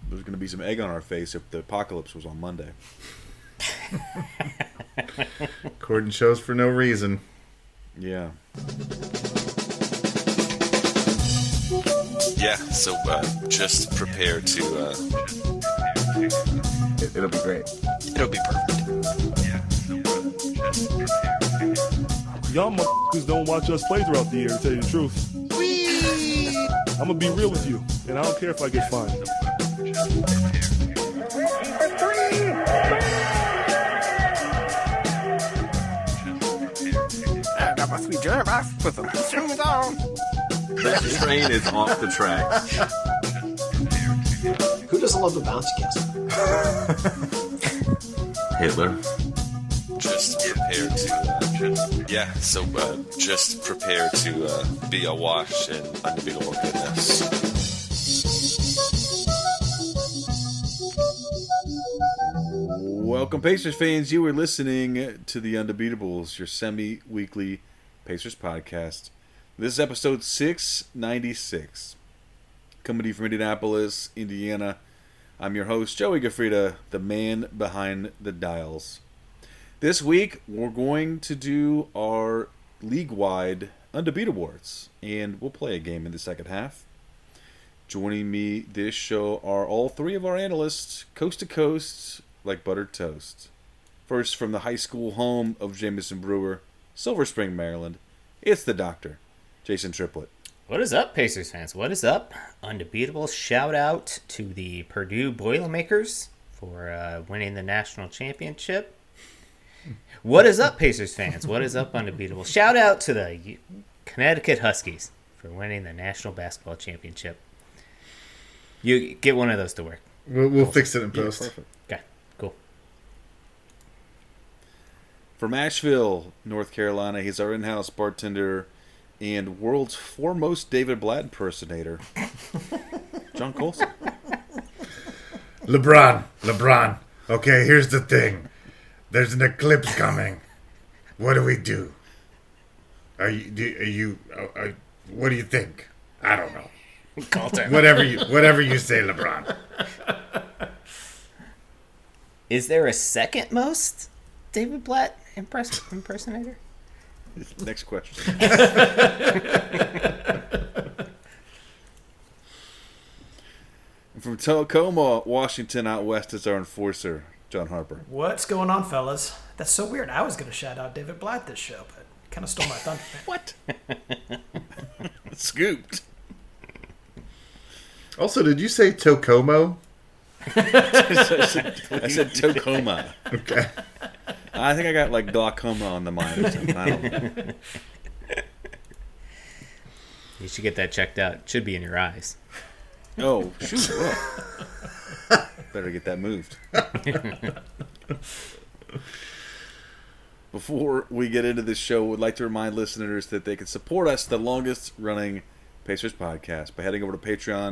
there's going to be some egg on our face if the apocalypse was on Monday. According shows for no reason. Yeah. Yeah, so just prepare to... It'll be great. It'll be perfect. Y'all motherfuckers don't watch us play throughout the year, to tell you the truth. I'm gonna be real with you, and I don't care if I get fined. I got my sweet jerk off, put some shoes on. That train is off the tracks. Who doesn't love the bouncy castle? Hitler. Just prepare to... yeah, so just prepare to be awash in unbeatable goodness. Welcome, Pacers fans. You are listening to The Undebeatables, your semi-weekly Pacers podcast. This is episode 696. Coming to you from Indianapolis, Indiana. I'm your host, Joey Gaffrida, the man behind the dials. This week, we're going to do our league-wide Undebeat Awards, and we'll play a game in the second half. Joining me this show are all three of our analysts, coast to coast, like buttered toast. First, from the high school home of Jameson Brewer, Silver Spring, Maryland, it's the doctor, Jason Triplett. What is up, Pacers fans? What is up? Undebeatable shout out to the Purdue Boilermakers for winning the national championship. What is up, Pacers fans? What is up, Undebeatable? Shout out to the Connecticut Huskies for winning the national basketball championship. You get one of those to work. We'll fix it in post. Yeah, perfect. Okay, cool. From Asheville, North Carolina, he's our in-house bartender and world's foremost David Blatt impersonator, John Colson. LeBron. Okay, here's the thing. There's an eclipse coming. What do we do? What do you think? I don't know. Call time. Whatever you say, LeBron. Is there a second most David Blatt impersonator? Next question. From Tacoma, Washington, out west is our enforcer, John Harper. What's going on, fellas? That's so weird. I was going to shout out David Blatt this show, but kind of stole my thunder. What? Scooped. Also, did you say Tocomo? I said Tacoma. Okay. I think I got like glaucoma on the mind or something. I don't know. You should get that checked out. It should be in your eyes. Oh, shoot. Better get that moved. Before we get into this show, we'd like to remind listeners that they can support us, the longest running Pacers podcast, by heading over to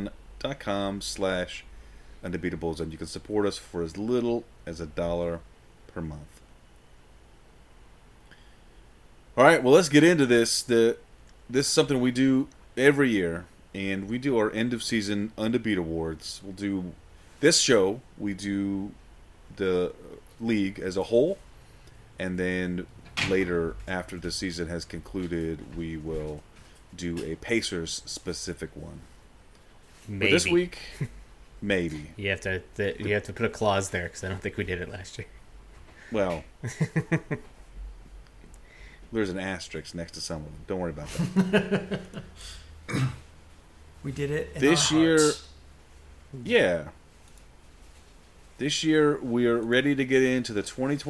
patreon.com/undebeatables, and you can support us for as little as $1 per month. All right, well, let's get into this. This is something we do every year, and we do our end-of-season Undebeat Awards. We'll do this show. We do the league as a whole, and then later, after the season has concluded, we will do a Pacers-specific one. Maybe. But this week, maybe. You have to put a clause there because I don't think we did it last year. Well, there's an asterisk next to some of them. Don't worry about that. We did it in This our year, hearts. yeah. This year, we are ready to get into the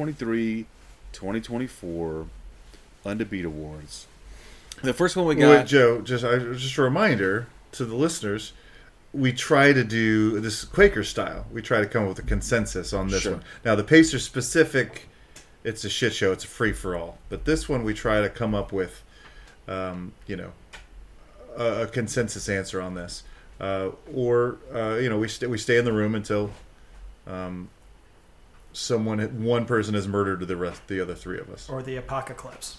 2023-2024 Undebeat Awards. The first one we got... Wait, Joe, just a reminder to the listeners, we try to do this Quaker style. We try to come up with a consensus on this one. Now, the Pacers specific, it's a shit show. It's a free-for-all. But this one, we try to come up with, a consensus answer on this. We stay in the room until one person has murdered the other three of us. Or the apocalypse.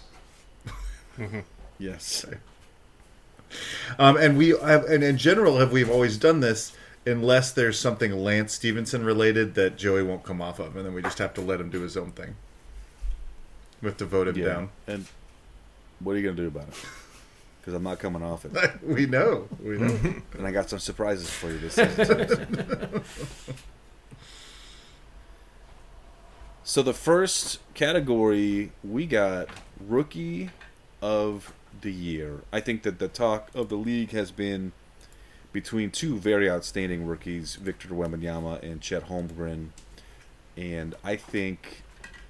Yes. And we have, and in general, we've always done this unless there's something Lance Stevenson related that Joey won't come off of, and then we just have to let him do his own thing. We have to vote him down. And what are you going to do about it? Because I'm not coming off it. We know. And I got some surprises for you this season. So the first category, we got Rookie of the Year. I think that the talk of the league has been between two very outstanding rookies, Victor Wembanyama and Chet Holmgren. And I think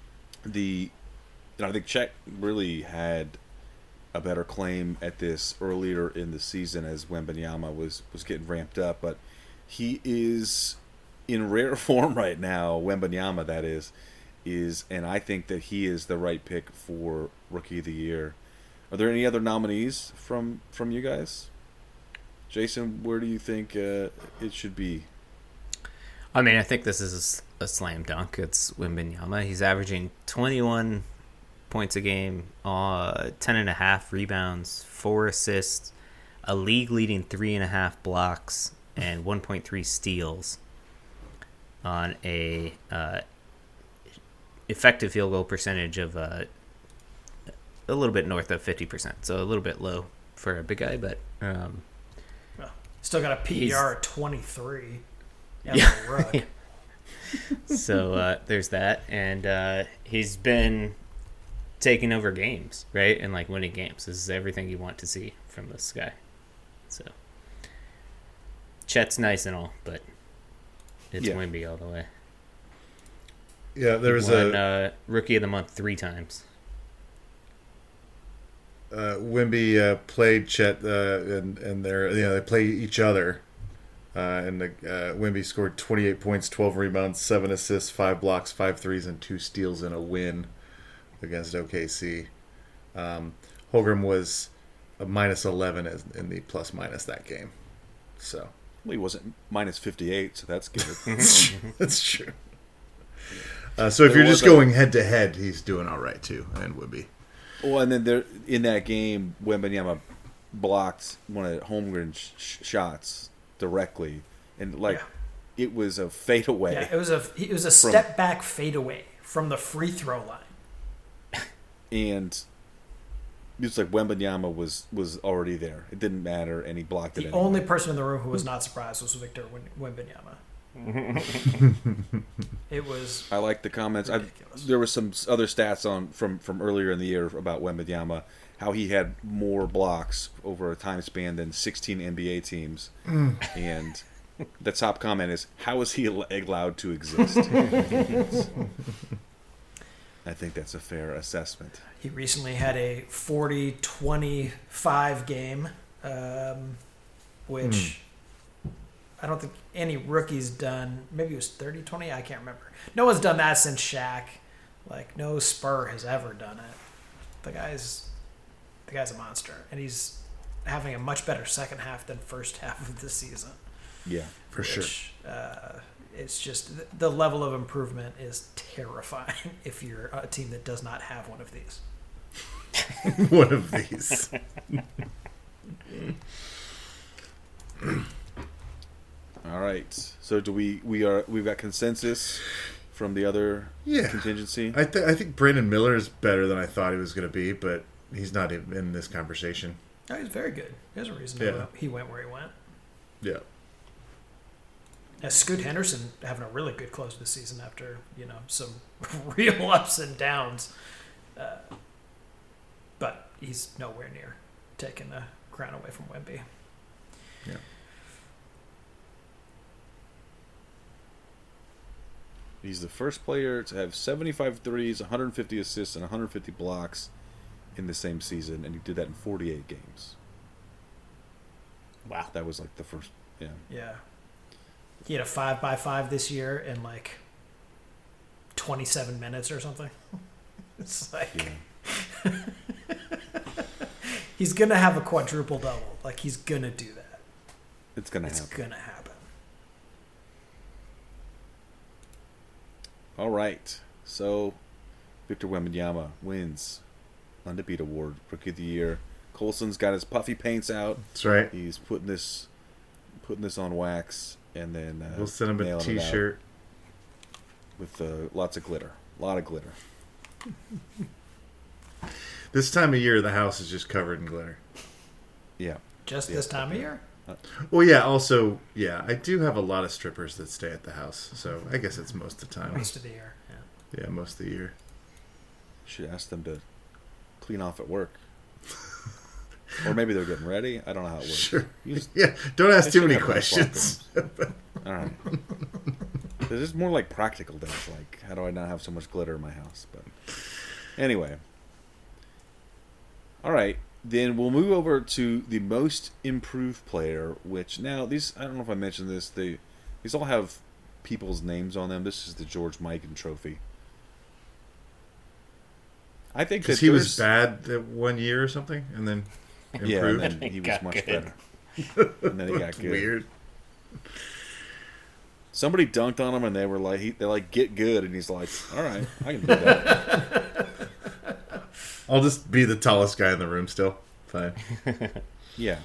Chet really had a better claim at this earlier in the season as Wembanyama was getting ramped up, but he is in rare form right now. Wembanyama, that is, and I think that he is the right pick for Rookie of the Year. Are there any other nominees from you guys? Jason, where do you think it should be? I mean, I think this is a slam dunk. It's Wembanyama. He's averaging 21 points a game, 10.5 rebounds, 4 assists, a league-leading 3.5 blocks, and 1.3 steals on a effective field goal percentage of a little bit north of 50%. So a little bit low for a big guy, but still got a PER of 23. Yeah. Rug. So there's that, and he's been taking over games, right, and like winning games. This is everything you want to see from this guy. So Chet's nice and all, but it's Wemby all the way. Yeah, there was a Rookie of the Month 3 times. Wemby played Chet, and they play each other. And Wemby scored 28 points, 12 rebounds, 7 assists, 5 blocks, 5 threes, and 2 steals in a win against OKC. Holmgren was a minus 11 in the plus minus that game. So Well, he wasn't minus 58, so that's good. that's true. So if you're just going head to head, he's doing all right too, and Wemby. Well, and then there in that game, Wembanyama blocked one of Holmgren's shots directly, and it was a fadeaway. Yeah, it was a step back fadeaway from the free throw line. And it's like Wembanyama was already there. It didn't matter, and he blocked it. The anyway. only person in the room who was not surprised was Victor Wembanyama. It was. I like the comments. There were some other stats from earlier in the year about Wembanyama, how he had more blocks over a time span than 16 NBA teams, and the top comment is, "How is he allowed to exist?" I think that's a fair assessment. He recently had a 40-25 game, which I don't think any rookie's done. Maybe it was 30-20. I can't remember. No one's done that since Shaq. Like, no Spur has ever done it. The guy's a monster, and he's having a much better second half than first half of the season. Yeah, for sure. It's just the level of improvement is terrifying if you're a team that does not have one of these. One of these. All right. So we've got consensus from the other contingency. I think Brandon Miller is better than I thought he was going to be, but he's not in this conversation. No, he's very good. There's a reason he went where he went. Yeah. Scoot Henderson having a really good close to the season after some real ups and downs, but he's nowhere near taking the crown away from Wemby. Yeah. He's the first player to have 75 threes, 150 assists, and 150 blocks in the same season, and he did that in 48 games. Wow. That was like the first, Yeah. He had a 5x5 this year in 27 minutes or something. It's like he's gonna have a quadruple double. Like, he's gonna do that. It's gonna happen. All right. So Victor Wembanyama wins Undefeated Award, Rookie of the Year. Colson's got his puffy paints out. That's right. He's putting this on wax. and then we'll send him a nailing it out T-shirt with lots of glitter. A lot of glitter. This time of year, the house is just covered in glitter. Yeah. Just this time of year? Well, yeah. Also, yeah, I do have a lot of strippers that stay at the house, so I guess it's most of the time. Most of the year, yeah. Yeah, most of the year. Should ask them to clean off at work. Or maybe they're getting ready. I don't know how it works. Sure. You just, Yeah, don't ask they too should many have questions. all right. This is more like practical things, like how do I not have so much glitter in my house? But anyway. All right. Then we'll move over to the most improved player, which now these, I don't know if I mentioned this, these all have people's names on them. This is the George Mikan Trophy. I think Because that he was bad that 1 year or something, and then improved. yeah, and then he was Got much good. better. And then he got good. Weird. Somebody dunked on him, and they were like, they're like, get good, and he's like, all right, I can do that. I'll just be the tallest guy in the room still. Fine. Yeah.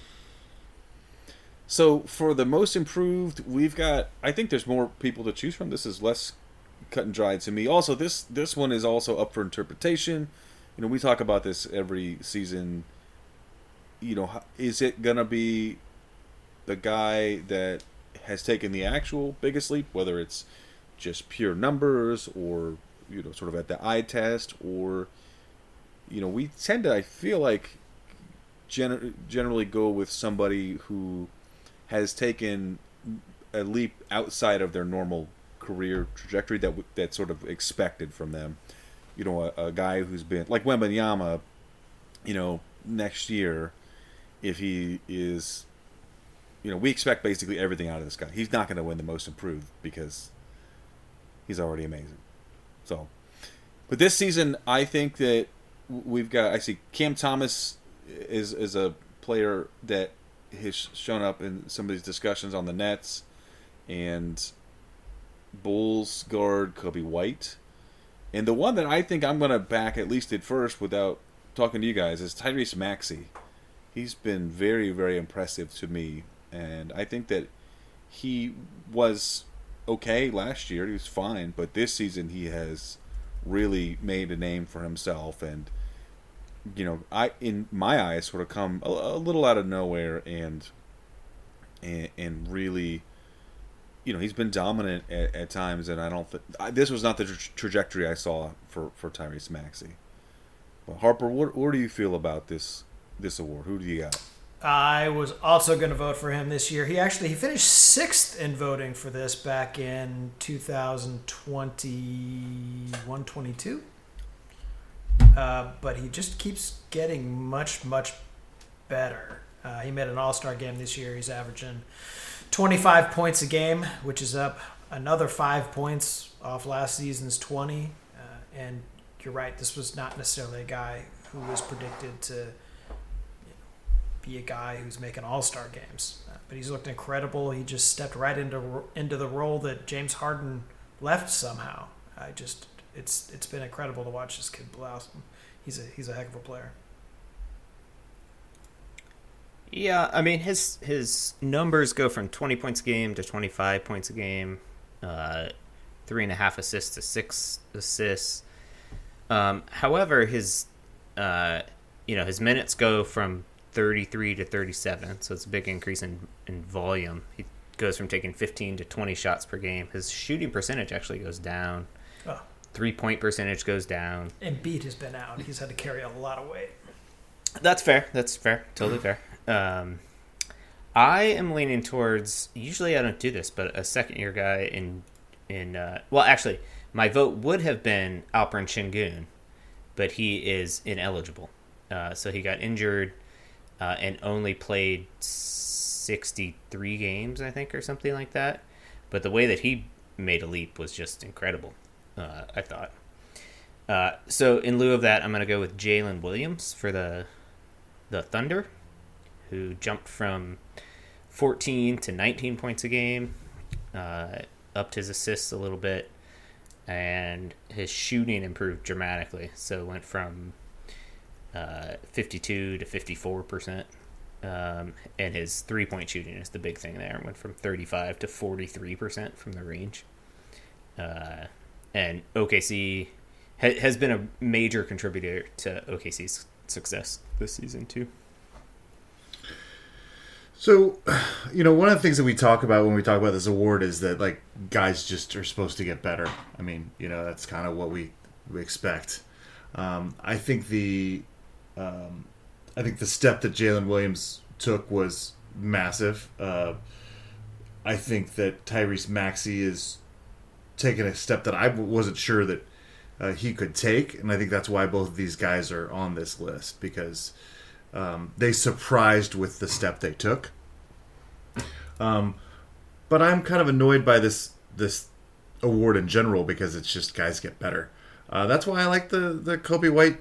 So for the most improved, we've got. I think there's more people to choose from. This is less cut and dried to me. Also, this one is also up for interpretation. You know, we talk about this every season. You know, is it gonna be the guy that has taken the actual biggest leap, whether it's just pure numbers or, you know, sort of at the eye test, or, you know, we tend to, I feel like, generally go with somebody who has taken a leap outside of their normal career trajectory that's sort of expected from them. You know, a guy who's been, like Wembanyama, you know, next year, if he is, you know, we expect basically everything out of this guy. He's not going to win the most improved because he's already amazing. So, but this season, I think that we've got, I see Cam Thomas is a player that has shown up in some of these discussions on the Nets, and Bulls guard Kobe White. And the one that I think I'm going to back, at least at first, without talking to you guys, is Tyrese Maxey. He's been very, very impressive to me, and I think that he was okay last year. He was fine, but this season he has really made a name for himself, and, you know, in my eyes, sort of come a little out of nowhere, and really, you know, he's been dominant at times, and I don't think this was not the trajectory I saw for Tyrese Maxey. But Harper, what do you feel about this award? Who do you got? I was also going to vote for him this year. He finished 6th in voting for this back in 2021-22. But he just keeps getting much, much better. He made an all-star game this year. He's averaging 25 points a game, which is up another 5 points off last season's 20. And you're right, this was not necessarily a guy who was predicted to be a guy who's making all-star games. But he's looked incredible. He just stepped right into the role that James Harden left somehow. It's been incredible to watch this kid blossom. He's a heck of a player. Yeah, I mean, his numbers go from 20 points a game to 25 points a game, 3.5 assists to 6 assists. However, his minutes go from 33 to 37, so it's a big increase in volume. He goes from taking 15 to 20 shots per game. His shooting percentage actually goes down. Oh. 3-point percentage goes down. Embiid has been out. He's had to carry a lot of weight. That's fair. Totally fair. I am leaning towards, usually I don't do this, but a second-year guy well, actually, my vote would have been Alperen Şengün, but he is ineligible. So he got injured and only played 63 games, I think, or something like that. But the way that he made a leap was just incredible, I thought. So in lieu of that, I'm going to go with Jalen Williams for the Thunder, who jumped from 14 to 19 points a game, upped his assists a little bit, and his shooting improved dramatically. So it went from 52 to 54%. And his 3-point shooting is the big thing there. It went from 35 to 43% from the range. And OKC has been a major contributor to OKC's success this season too. So, one of the things that we talk about when we talk about this award is that, like, guys just are supposed to get better. I mean, that's kind of what we expect. I think the step that Jalen Williams took was massive. I think that Tyrese Maxey is taking a step that I wasn't sure that he could take, and I think that's why both of these guys are on this list, because they surprised with the step they took. But I'm kind of annoyed by this award in general, because it's just guys get better. That's why I like the Kobe White,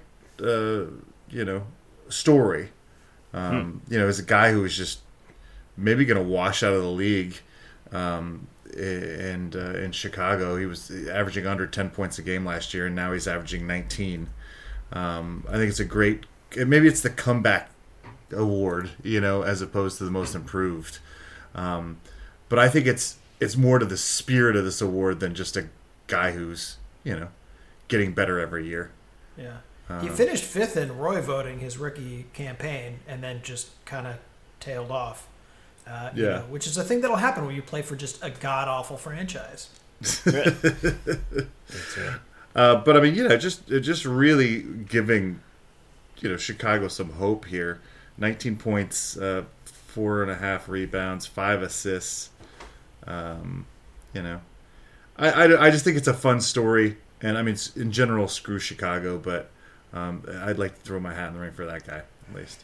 story. As a guy who was just maybe going to wash out of the league, and in Chicago, he was averaging under 10 points a game last year, and now he's averaging 19. I think it's a great. Maybe it's the comeback award, as opposed to the most improved. But I think it's more to the spirit of this award than just a guy who's getting better every year. Yeah. He finished 5th in Roy voting his rookie campaign, and then just kind of tailed off. Which is a thing that'll happen when you play for just a god-awful franchise. That's right. But I mean, just really giving, Chicago some hope here. 19 points, 4.5 rebounds, 5 assists. I just think it's a fun story, and I mean, in general, screw Chicago, but I'd like to throw my hat in the ring for that guy at least.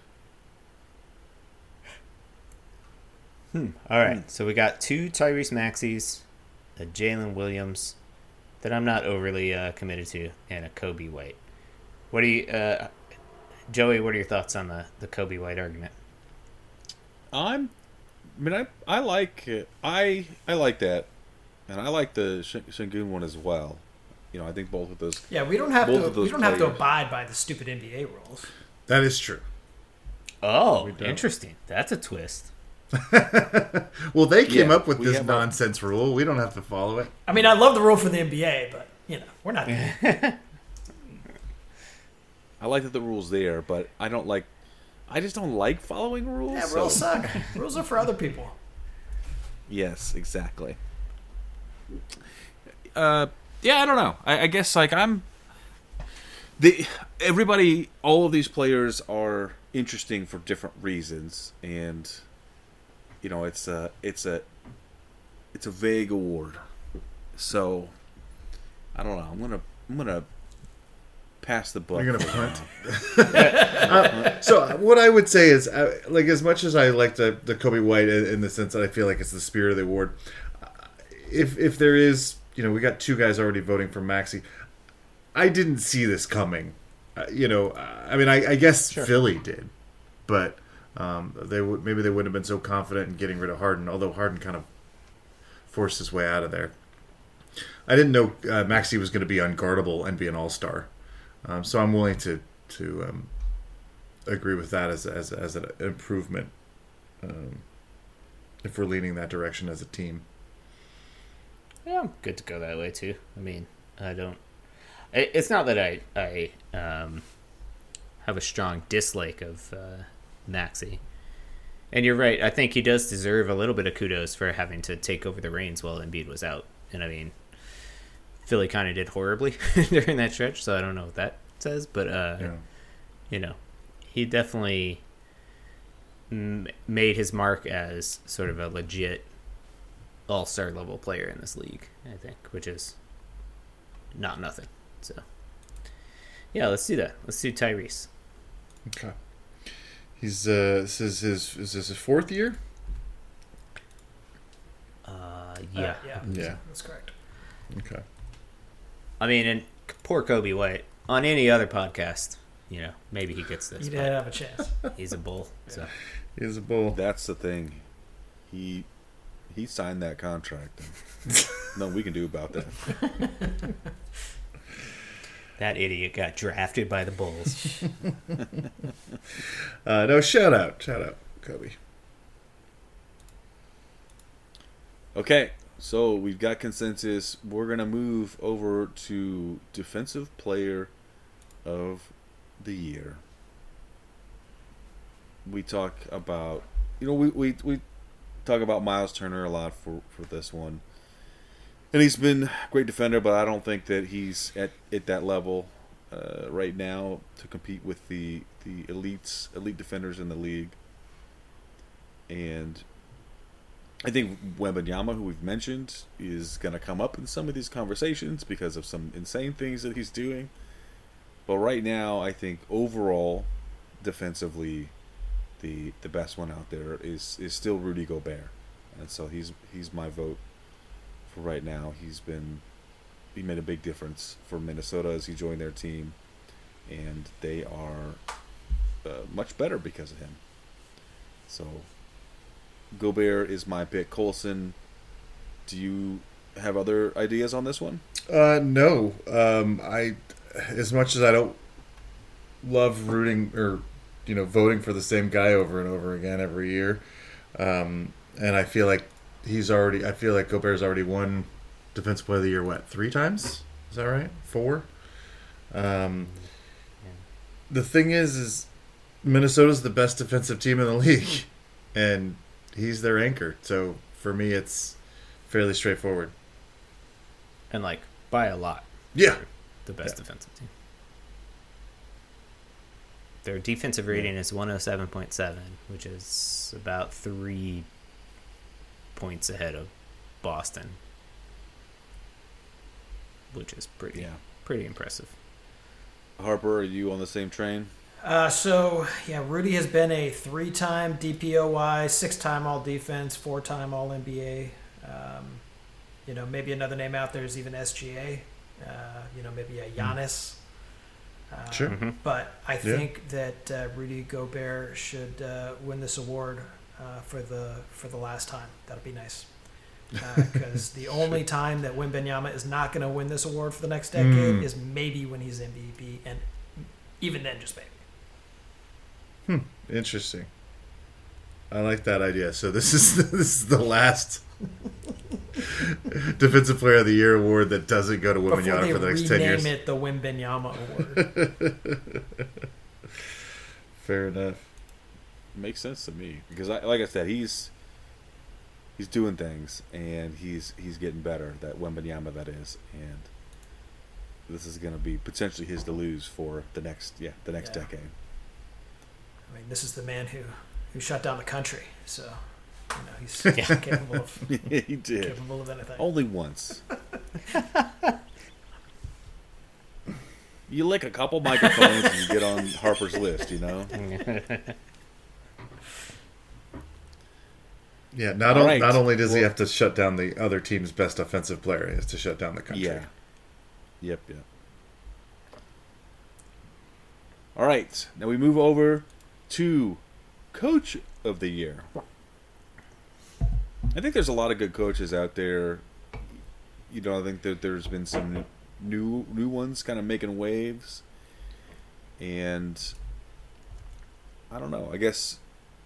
All right, so we got 2 Tyrese Maxeys, a Jalen Williams that I'm not overly committed to, and a Kobe White. What do you, Joey? What are your thoughts on the Kobe White argument? I like it. I like that, and I like the Sengun one as well. I think both of those. Yeah, we don't have to abide by the stupid NBA rules. That is true. Oh, interesting. That's a twist. Well, they came up with this nonsense rule. We don't have to follow it. I mean, I love the rule for the NBA, but we're not. I like that the rule's there, but I just don't like following rules. Yeah, rules suck. Rules are for other people. Yes, exactly. I don't know. I guess all of these players are interesting for different reasons, and it's a vague award. So I don't know. I'm gonna pass the buck. You're gonna punt. So what I would say is, as much as I like the Kobe White in the sense that I feel like it's the spirit of the award, if there is, we got 2 guys already voting for Maxey. I didn't see this coming. I guess sure. Philly did, but they wouldn't have been so confident in getting rid of Harden. Although Harden kind of forced his way out of there. I didn't know Maxey was going to be unguardable and be an all-star. So I'm willing to agree with that as an improvement, if we're leaning that direction as a team. Yeah, I'm good to go that way too. I mean, I don't. It's not that I have a strong dislike of Maxey. And you're right. I think he does deserve a little bit of kudos for having to take over the reins while Embiid was out. And I mean, Philly kind of did horribly during that stretch, so I don't know what that says. But, he definitely made his mark as sort of a legit all-star level player in this league, I think, which is not nothing. So, yeah, let's do that. Let's do Tyrese. Okay. He's is this his 4th year? Yeah. Yeah. That's correct. Okay. I mean, and poor Kobe White. On any other podcast, maybe he gets this. He'd have a chance. He's a bull. So He's a bull. That's the thing. He signed that contract. Nothing we can do about that. That idiot got drafted by the Bulls. No, shout out, Kobe. Okay, so we've got consensus. We're going to move over to Defensive Player of the Year. We talk about, we talk about Miles Turner a lot for this one. And he's been a great defender, but I don't think that he's at that level right now to compete with the elite defenders in the league. And I think Wembanyama, who we've mentioned, is going to come up in some of these conversations because of some insane things that he's doing. But right now, I think overall, defensively, the best one out there is still Rudy Gobert, and so he's my vote for right now. He made a big difference for Minnesota as he joined their team, and they are much better because of him. So Gobert is my pick. Colson, do you have other ideas on this one? No. I, as much as I don't love rooting or voting for the same guy over and over again every year, and I feel like Gobert's already won Defensive Player of the Year 3 times? Is that right? 4? The thing is Minnesota's the best defensive team in the league, and he's their anchor. So for me, it's fairly straightforward. And by a lot. Yeah. The best defensive team. Their defensive rating is 107.7, which is about 3 points ahead of Boston, which is pretty impressive. Harper, are you on the same train? Rudy has been a 3-time DPOY, 6-time All-Defense, 4-time All-NBA. Maybe another name out there is even SGA. Maybe a Giannis. Sure. But I think that Rudy Gobert should win this award for the last time. That'd be nice. Because the only time that Wembanyama is not going to win this award for the next decade is maybe when he's MVP, and even then, just maybe. Interesting. I like that idea. So this is the last Defensive Player of the Year award that doesn't go to Wembanyama for the next 10 years. Rename it the Wembanyama Award. Fair enough. Makes sense to me because, like I said, he's doing things and he's getting better. That Wembanyama, that is, and this is going to be potentially his to lose for the next decade. I mean, this is the man who shut down the country, so he's capable of. He did. Capable of anything. Only once. You lick a couple microphones and you get on Harper's list, Yeah, not only does he have to shut down the other team's best offensive player, he has to shut down the country. Yeah. Yep. All right, now we move over to Coach of the Year. I think there's a lot of good coaches out there. I think that there's been some new ones kind of making waves, and I don't know. I guess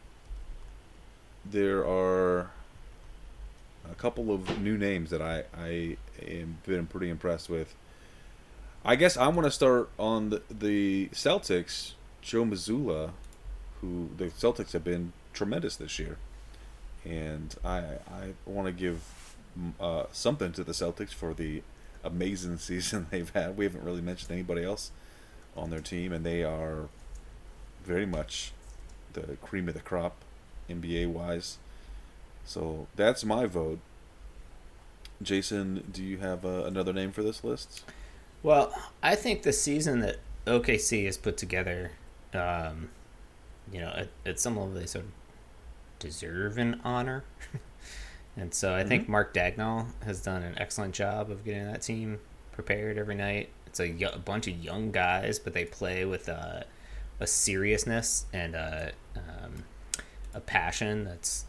there are a couple of new names that I am been pretty impressed with. I guess I want to start on the Celtics. Joe Mazzulla, who the Celtics have been tremendous this year, and I want to give something to the Celtics for the amazing season they've had. We haven't really mentioned anybody else on their team, and they are very much the cream of the crop, NBA-wise. So that's my vote. Jason, do you have another name for this list? Well, I think the season that OKC has put together, at some level they sort of deserve an honor. And so I think Mark Dagnall has done an excellent job of getting that team prepared every night. It's a bunch of young guys, but they play with a seriousness and a passion that's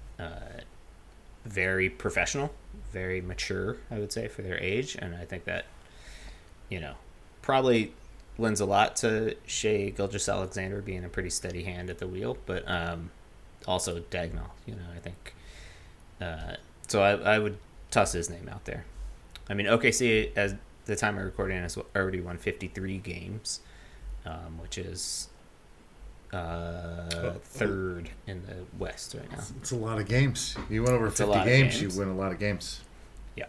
very professional, very mature, I would say, for their age. And I think that, probably lends a lot to Shea Gilgeous-Alexander being a pretty steady hand at the wheel, but also Dagnall, I think. So I would toss his name out there. I mean, OKC, as the time of recording, has already won 53 games, which is third in the West right now. It's a lot of games. You win over 50 games, you win a lot of games. Yeah.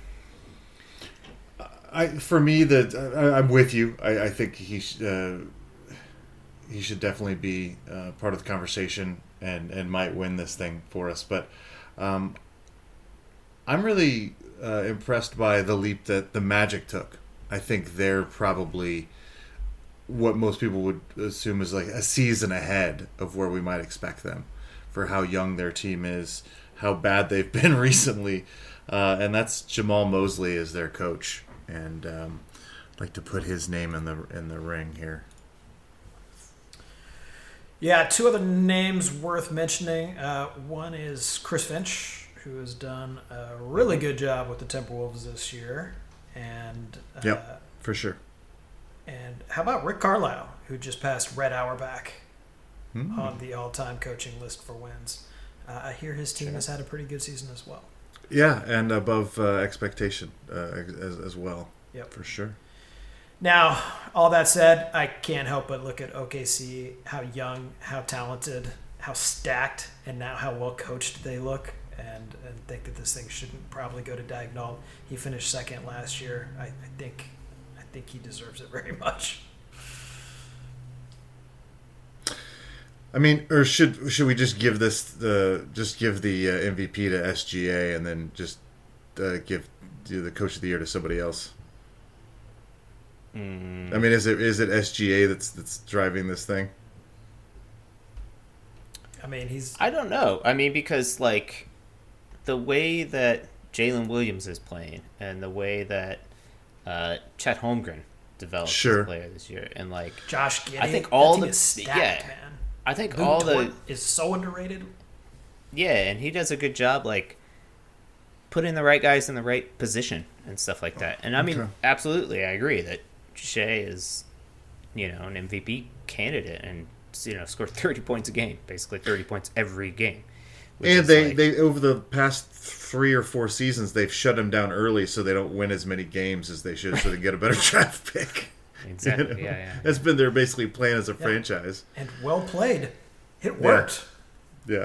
For me, I'm with you. I think he should definitely be part of the conversation and might win this thing for us. But I'm really impressed by the leap that the Magic took. I think they're probably what most people would assume is like a season ahead of where we might expect them for how young their team is, how bad they've been recently. And that's Jamal Mosley as their coach. And I'd like to put his name in the ring here. Yeah, two other names worth mentioning. One is Chris Finch, who has done a really good job with the Timberwolves this year. And yep, for sure. And how about Rick Carlisle, who just passed Red Auerbach on the all-time coaching list for wins? I hear his team has had a pretty good season as well. Yeah, and above expectation as well. Yep, for sure. Now, all that said, I can't help but look at OKC, how young, how talented, how stacked, and now how well coached they look, and think that this thing shouldn't probably go to Dagnall. He finished second last year. I think he deserves it very much. I mean, or should we just give the MVP to SGA and then just give the coach of the year to somebody else? I mean, is it SGA that's driving this thing? I mean, I don't know. I mean, because like the way that Jalen Williams is playing and the way that Chet Holmgren developed as a player this year, and like Josh Giddey, I think all the is stacked, man. I think Luke all Dort is so underrated. Yeah, and he does a good job, like putting the right guys in the right position and stuff like that. And I mean, absolutely, I agree that Shea is, an MVP candidate, and scored 30 points a game, basically 30 points every game. And they over the past 3 or 4 seasons, they've shut him down early so they don't win as many games as they should, so they get a better draft pick. Exactly. Yeah. That's been their basically plan as a franchise. And well played. It worked. Yeah.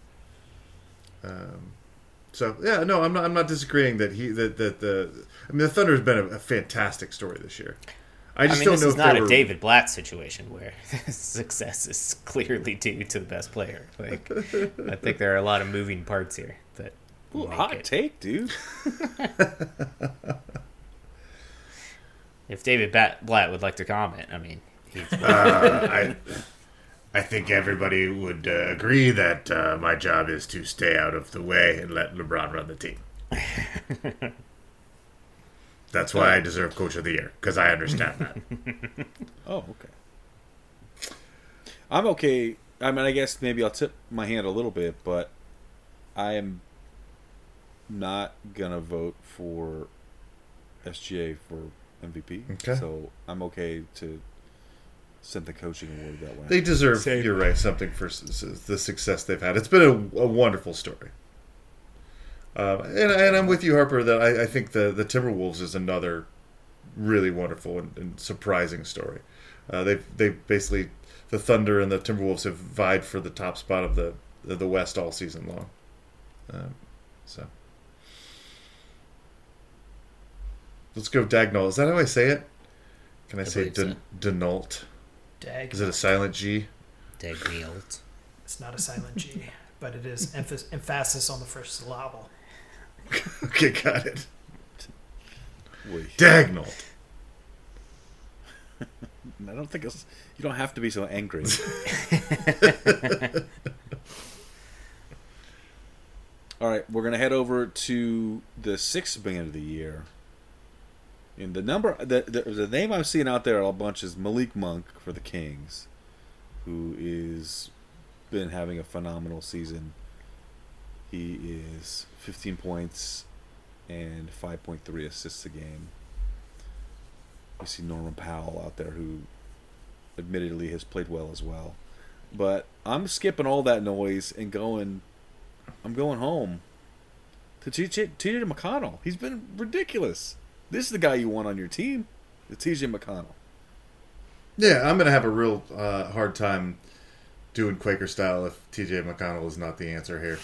So yeah, no, I'm not disagreeing that the Thunder has been a fantastic story this year. I just don't know. This is not a David Blatt situation where success is clearly due to the best player. Like, I think there are a lot of moving parts here. That hot take, dude. If David Blatt would like to comment, I mean, he's. I think everybody would agree that my job is to stay out of the way and let LeBron run the team. That's why I deserve Coach of the Year, because I understand that. Oh, okay. I'm okay. I mean, I guess maybe I'll tip my hand a little bit, but I am not going to vote for SGA for MVP. Okay. So I'm okay to send the coaching award that way. They deserve, you're right, something for the success they've had. It's been a wonderful story. And I'm with you, Harper, that I think the Timberwolves is another really wonderful and surprising story. They basically, the Thunder and the Timberwolves have vied for the top spot of the West all season long. So let's go Dagnall. Is that how I say it? Can I say Denault? Dag. Is it a silent G? Dagnall. It's not a silent G, but it is emphasis on the first syllable. Okay, got it. Dagnall. I don't think you don't have to be so angry. All right, we're gonna head over to the sixth band of the year. And the name I'm seeing out there a bunch is Malik Monk for the Kings, who is been having a phenomenal season. He is 15 points and 5.3 assists a game. You see Norman Powell out there, who admittedly has played well as well. But I'm skipping all that noise and I'm going home to TJ McConnell. He's been ridiculous. This is the guy you want on your team, the TJ McConnell. Yeah, I'm going to have a real hard time doing Quaker style if TJ McConnell is not the answer here.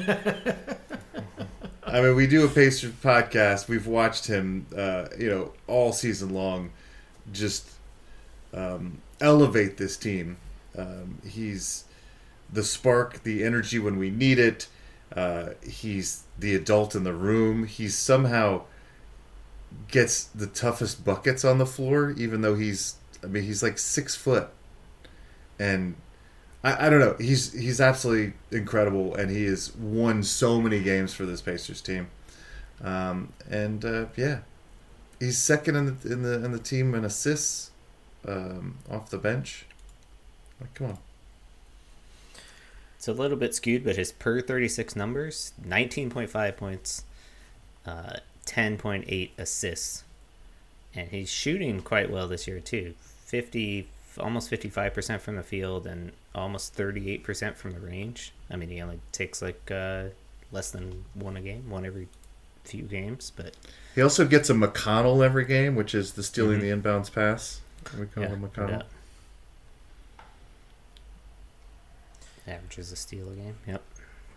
I mean, we do a Pacers podcast. We've watched him, all season long, just elevate this team. He's the spark, the energy when we need it. He's the adult in the room. He somehow gets the toughest buckets on the floor, even though he's like 6 foot. And I don't know. He's absolutely incredible, and he has won so many games for this Pacers team. He's second in the team in assists off the bench. Like, come on. It's a little bit skewed, but his per 36 numbers: 19.5 points, 10.8 assists, and he's shooting quite well this year too. Almost 55% from the field and almost 38% from the range. I mean, he only takes less than one every few games, but he also gets a McConnell every game, which is the stealing the inbounds pass. We call him McConnell. Yeah. Averages a steal a game. Yep.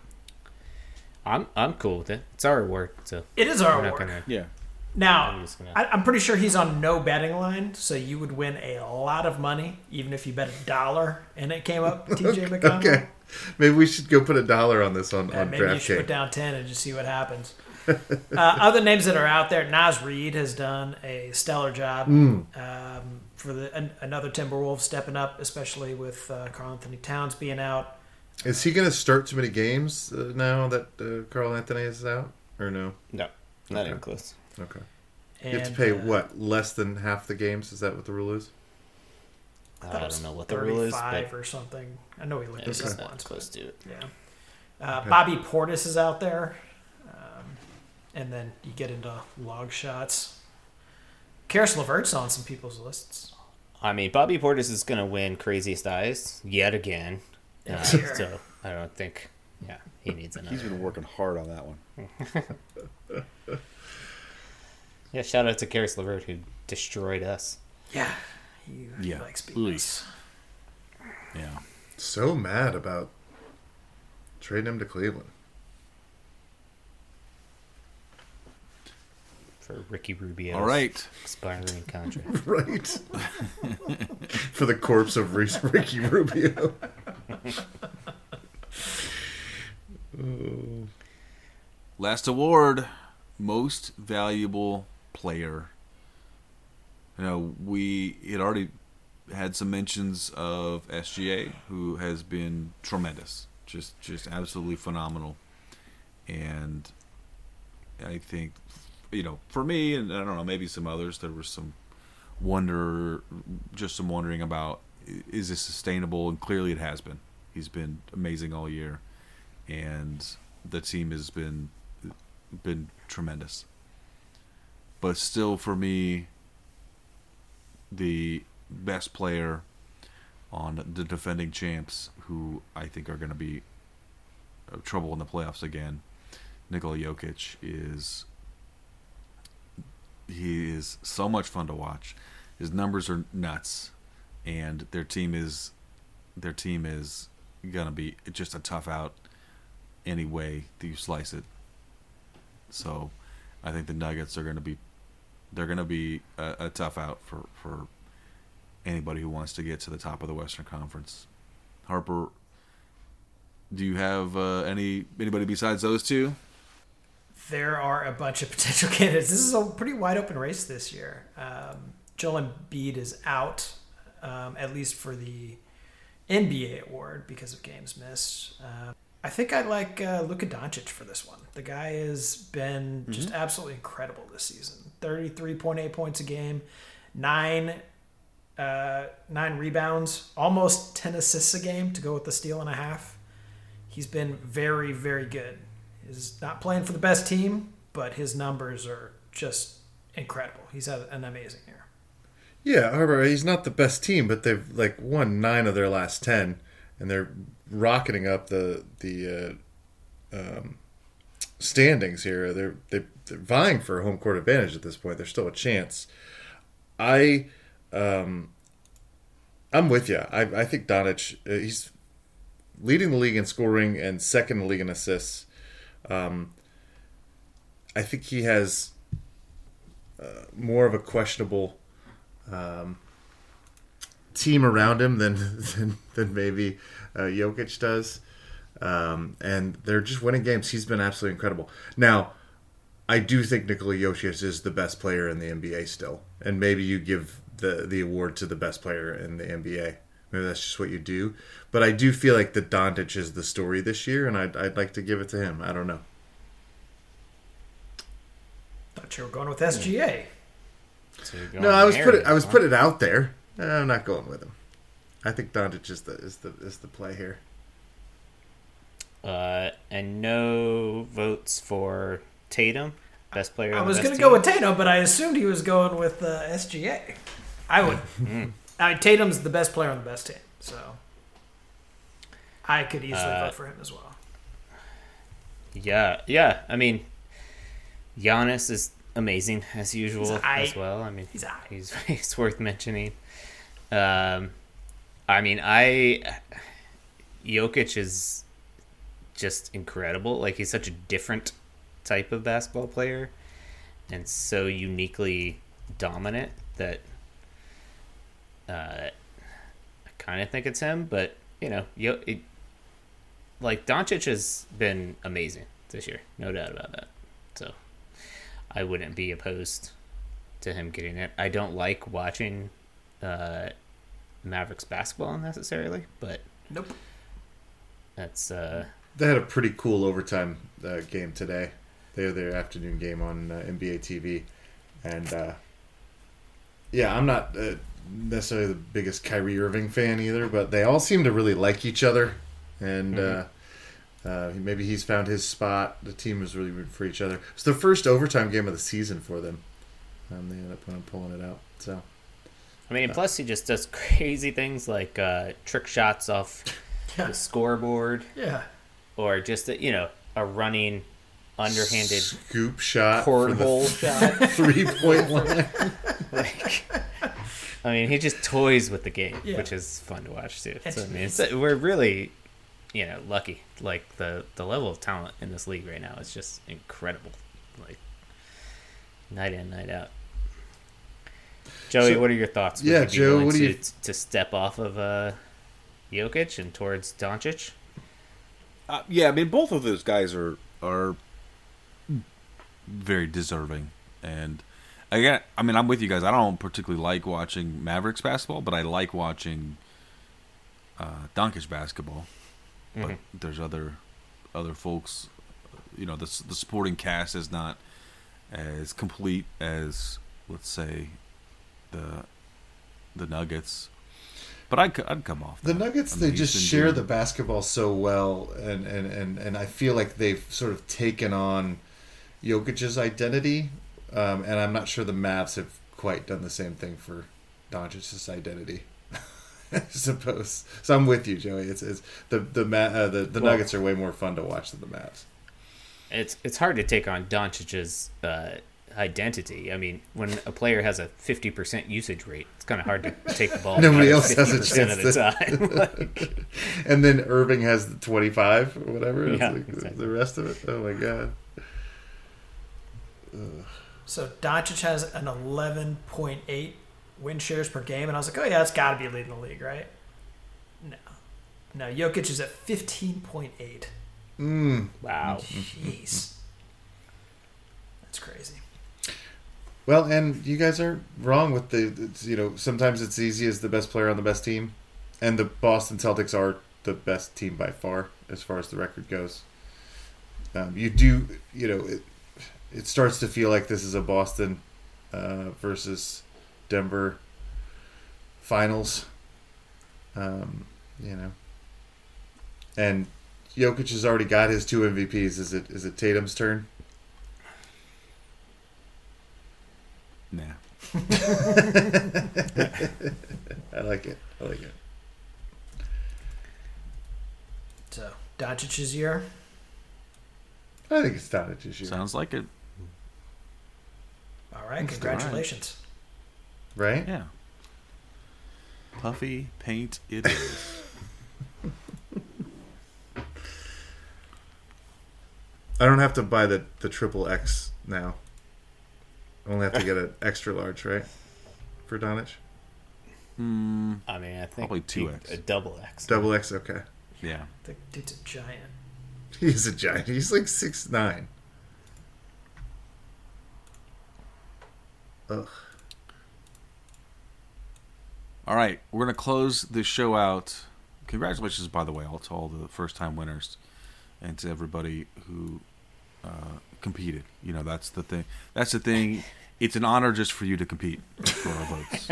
I'm cool with it. It's our award, so it is our award. Yeah. Now, I'm pretty sure he's on no betting line, so you would win a lot of money, even if you bet $1 and it came up TJ McConnell. Okay. Maybe we should go put $1 on this on maybe you should put down 10 and just see what happens. Other names that are out there, Naz Reid has done a stellar job for another Timberwolves stepping up, especially with Karl Anthony Towns being out. Is he going to start too many games now that Karl Anthony is out, or no? No, not even close. Okay. And, you have to pay less than half the games? Is that what the rule is? I don't know what the rule is, but or something. I know we looked at this once. Close to it. Yeah. Bobby Portis is out there, and then you get into log shots. Karis LeVert's on some people's lists. I mean, Bobby Portis is going to win Craziest Eyes yet again. So I don't think, he needs another. He's been working hard on that one. Yeah, shout out to Karis LeVert, who destroyed us. Yeah, he likes beating us. Yeah. So mad about trading him to Cleveland. For Ricky Rubio. All right. Expiring contract. Right. For the corpse of Ricky Rubio. Last award, most valuable player. We had already had some mentions of SGA, who has been tremendous, just absolutely phenomenal. And I think, for me, and I don't know, maybe some others, there was some wondering about, is this sustainable? And clearly it has been. He's been amazing all year, and the team has been tremendous. But still, for me, the best player on the defending champs, who I think are going to be trouble in the playoffs again, Nikola Jokic, is so much fun to watch. His numbers are nuts, and their team is going to be just a tough out any way that you slice it. So I think the Nuggets are going to be a tough out for anybody who wants to get to the top of the Western Conference. Harper, do you have anybody besides those two? There are a bunch of potential candidates. This is a pretty wide open race this year. Joel Embiid is out, at least for the NBA award because of games missed. I think I like Luka Doncic for this one. The guy has been just absolutely incredible this season. 33.8 points a game, 9 rebounds, almost 10 assists a game to go with the steal and a half. He's been very, very good. He's not playing for the best team, but his numbers are just incredible. He's had an amazing year. Yeah, however, he's not the best team, but they've like won 9 of their last 10, and they're rocketing up the standings here. They're vying for a home court advantage at this point. There's still a chance. I'm with you. I think Doncic, he's leading the league in scoring and second in the league in assists. I think he has more of a questionable team around him than maybe Jokic does. And they're just winning games. He's been absolutely incredible. Now, I do think Nikola Jokic is the best player in the NBA still. And maybe you give the award to the best player in the NBA. Maybe that's just what you do. But I do feel like that Doncic is the story this year, and I'd like to give it to him. I don't know. Thought you were going with SGA. So you're going No, I was Harry, put it out there. I'm not going with him. I think Doncic is the play here. And no votes for Tatum, best player. I on was the going best to go team? with Tatum, but I assumed he was going with SGA. I would. Tatum's the best player on the best team, so I could easily vote for him as well. Yeah. I mean, Giannis is amazing as usual as well. I mean, he's worth mentioning. Jokic is just incredible. Like, he's such a different type of basketball player and so uniquely dominant that I kind of think it's him. But Doncic has been amazing this year, no doubt about that. So I wouldn't be opposed to him getting it. I don't like watching Mavericks basketball necessarily, but Nope. that's They had a pretty cool overtime game today. They had their afternoon game on NBA TV, and I'm not necessarily the biggest Kyrie Irving fan either, but they all seem to really like each other, and maybe he's found his spot. The team is really rooting for each other. It's the first overtime game of the season for them. They ended up pulling it out. So, I mean, plus he just does crazy things like trick shots off the scoreboard, or just a running underhanded scoop shot, cornhole shot, 3-point line. He just toys with the game, which is fun to watch too. So, we're really, lucky. Like the level of talent in this league right now is just incredible. Like night in, night out. Joey, what are your thoughts? Yeah, Joe, what do you to step off of Jokic and towards Doncic? Both of those guys are very deserving, and again, I'm with you guys. I don't particularly like watching Mavericks basketball, but I like watching Doncic basketball. Mm-hmm. But there's other folks. The supporting cast is not as complete as, let's say, the Nuggets. But I'd come off that. The Nuggets, they just share the basketball so well, and I feel like they've sort of taken on Jokic's identity, and I'm not sure the Mavs have quite done the same thing for Doncic's identity. I suppose. So I'm with you, Joey. It's the Nuggets are way more fun to watch than the Mavs. It's hard to take on Doncic's identity. I mean, when a player has a 50% usage rate, it's kind of hard to take the ball. Nobody else has a chance of the time. And then Irving has the 25 or whatever. Yeah, exactly. The rest of it. Oh my god. So Doncic has an 11.8 win shares per game, and I was like, oh yeah, that's got to be leading the league, right? No, Jokic is at 15.8. Wow. Jeez. That's crazy. Well, and you guys are wrong with sometimes it's easy as the best player on the best team, and the Boston Celtics are the best team by far as the record goes. It starts to feel like this is a Boston versus Denver finals, and Jokic has already got his 2 MVPs. Is it Tatum's turn? Nah. I like it. So, Doncic's year. I think it's Doncic this year. Sounds like it. All right, congratulations. Right? Yeah. Puffy paint it is. I don't have to buy the triple X now. I only have to get an extra large, right? For Doncic? I mean, I think Probably 2X. a double X. Double X, okay. Yeah. The dude's a giant. He's a giant. He's like 6'9". Ugh. All right, we're going to close the show out. Congratulations, by the way, to all the first-time winners and to everybody who competed. You know, that's the thing. That's the thing. It's an honor just for you to compete for our votes.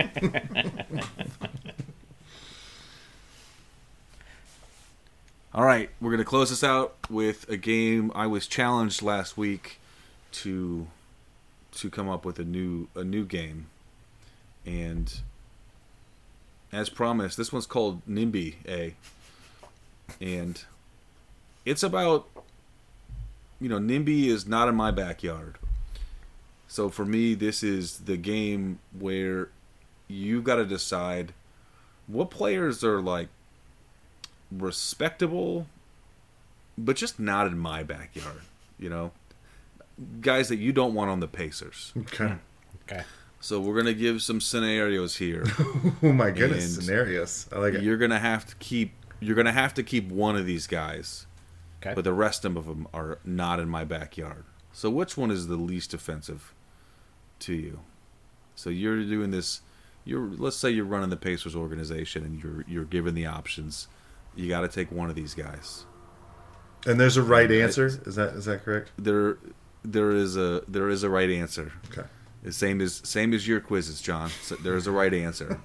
All right, we're going to close this out with a game. I was challenged last week to come up with a new game, and as promised, this one's called NIMBY, and it's about, NIMBY is not in my backyard. So for me, this is the game where you got to decide what players are like respectable, but just not in my backyard. Guys that you don't want on the Pacers. Okay. So we're gonna give some scenarios here. Oh my goodness, scenarios! I like it. You're gonna have to keep one of these guys, Okay. but the rest of them are not in my backyard. So which one is the least offensive to you? So you're doing this. Let's say you're running the Pacers organization and you're given the options. You got to take one of these guys. And there's a right answer. Is that correct? There is a right answer. Okay. The same as your quizzes, John. So there is a right answer.